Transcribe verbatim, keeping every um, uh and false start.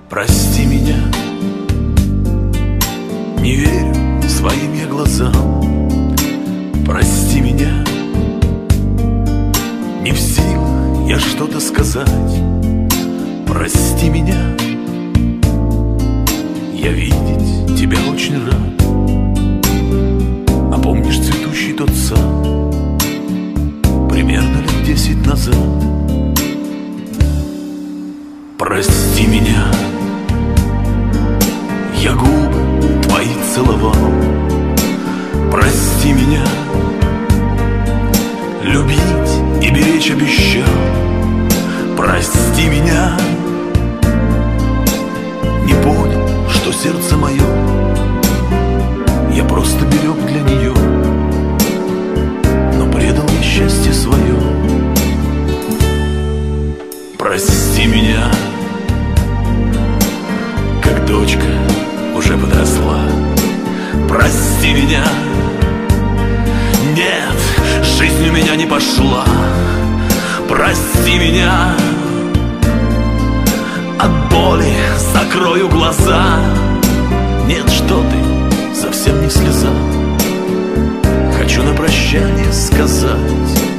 Прости меня, не верю своим я глазам. Прости меня, не в силах я что-то сказать. Прости меня, я видеть тебя очень рад. А помнишь цветущий тот сад, примерно лет десять назад? Прости меня, я губы твои целовал. Прости меня, любить и беречь обещал. Прости меня, не понял, что сердце мое я просто берег для нее, но предал я счастье свое. Прости меня, как дочка уже подросла. Прости меня, нет, жизнь у меня не пошла. Прости меня, от боли закрою глаза. Нет, что ты, совсем не слеза. Хочу на прощание сказать: